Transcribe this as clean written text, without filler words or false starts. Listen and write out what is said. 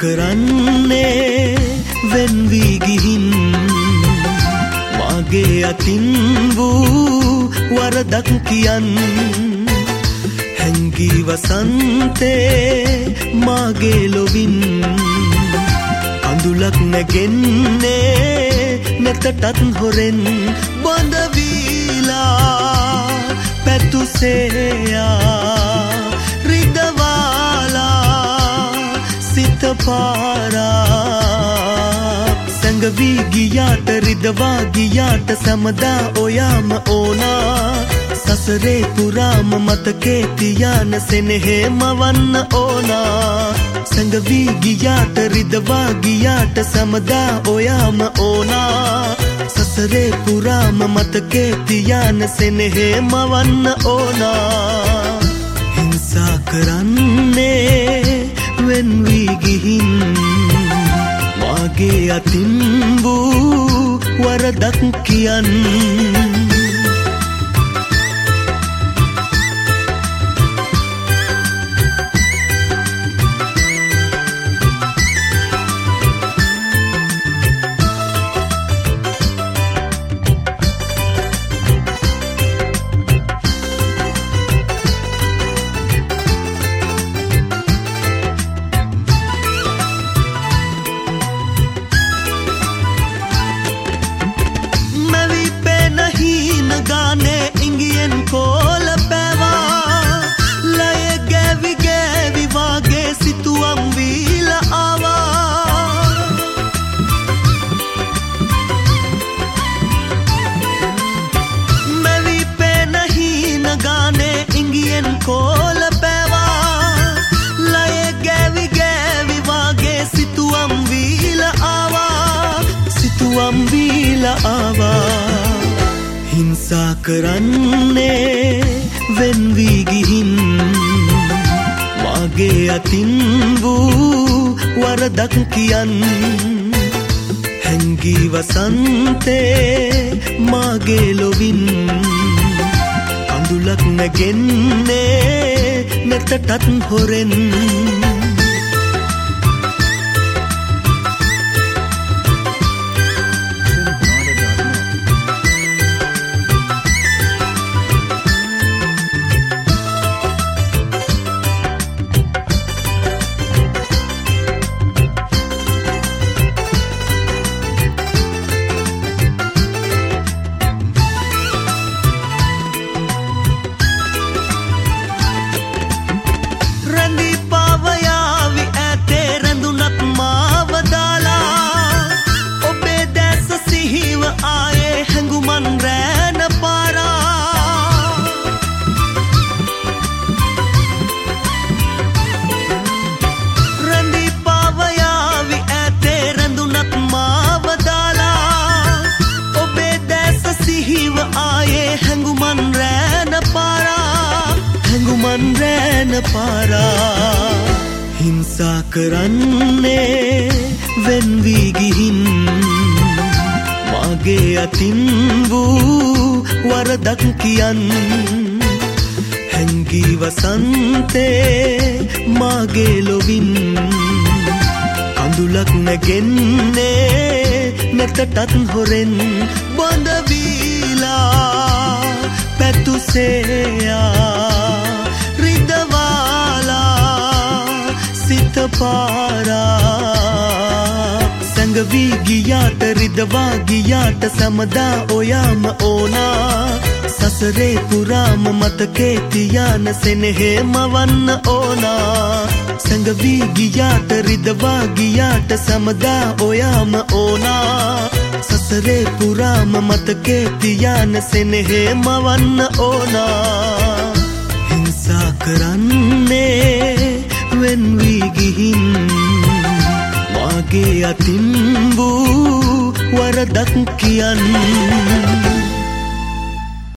කරන්නේ වෙන් වී ගිහින් මාගේ අතින් වූ වරදක් කියන් හැංගී වසන්තේ මාගේ ලොවින් අඳුලක් නැගෙන්නේ නැතටත් හොරෙන් බඳ වීලා පැතුසේයා පාරක් සංගවී ගියාට රිදවා ගියාට සමදා ඔයාම ඕනා සසරේ පුරාම මතකේ තියාන සෙනෙහේ මවන්න ඕනා සංගවී ගියාට රිදවා ගියාට සමදා ඔයාම ඕනා සසරේ පුරාම මතකේ තියාන සෙනෙහේ මවන්න ඕනා හිංසා කරන්නේ වෙන් වී ගිහින් මාගේ අතින් වූ වරදක් කියන් හිංසා කරන්නේ වෙන් වී ගිහින් මාගේ අතින් වූ වරදක් කියන් හැංගී වසන්තේ මාගේ ලොවින් අඳුලක් නැගෙන්නේ නැතටත් හොරෙන් හිංසා කරන්නේ වෙන් වී ගිහින් මාගේ අතින් වූ වරදක් කියන් හැංගී වසන්තේ මාගේ ලොවින් අඳුලක් නැගෙන්නේ නැතටත් හොරෙන් බඳ වීලා පැතුසේයා පාරක් සංගවී ගියාට රිදවා ගියාට සමදා ඔයාම ඕනා සසරේ පුරාම මතකේ තියාන සෙනෙහේ මවන්න ඕනා සංගවී ගියාට රිදවා ගියාට සමදා ඔයාම ඕනා සසරේ පුරාම මතකේ තියාන සෙනෙහේ මවන්න ඕනා හිංසා කරන්නේ වෙන් වී ගිහින් මාගේ අතින් වූ වරදක් කියන්